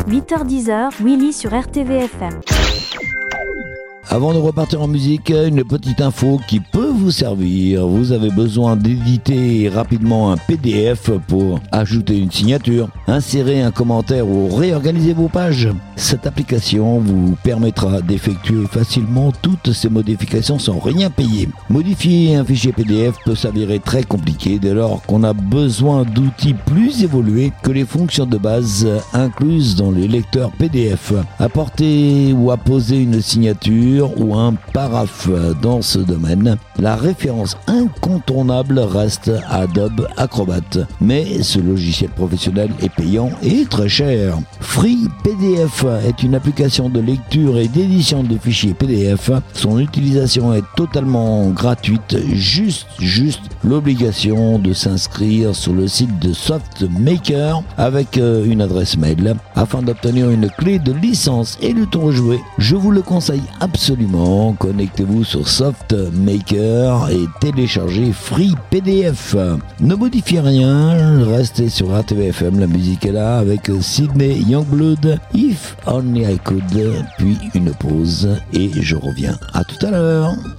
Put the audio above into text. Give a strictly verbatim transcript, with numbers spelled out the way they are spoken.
huit heures dix, Willy sur R T V F M. Avant de repartir en musique, une petite info qui peut vous servir. Vous avez besoin d'éditer rapidement un P D F pour ajouter une signature, insérer un commentaire ou réorganiser vos pages. Cette application vous permettra d'effectuer facilement toutes ces modifications sans rien payer. Modifier un fichier P D F peut s'avérer très compliqué dès lors qu'on a besoin d'outils plus évolués que les fonctions de base incluses dans les lecteurs P D F. Apporter ou apposer une signature ou un paraphe dans ce domaine, la référence incontournable reste Adobe Acrobat. Mais ce logiciel professionnel est payant et très cher. Free P D F est une application de lecture et d'édition de fichiers P D F. Son utilisation est totalement gratuite, juste, juste l'obligation de s'inscrire sur le site de SoftMaker avec une adresse mail afin d'obtenir une clé de licence et le tour joué. Je vous le conseille absolument. Connectez-vous sur SoftMaker et téléchargez Free P D F. Ne modifiez rien, restez sur R T V F M, la musique est là avec Sydney Youngblood, If Only I Could, puis une pause et je reviens. À tout à l'heure.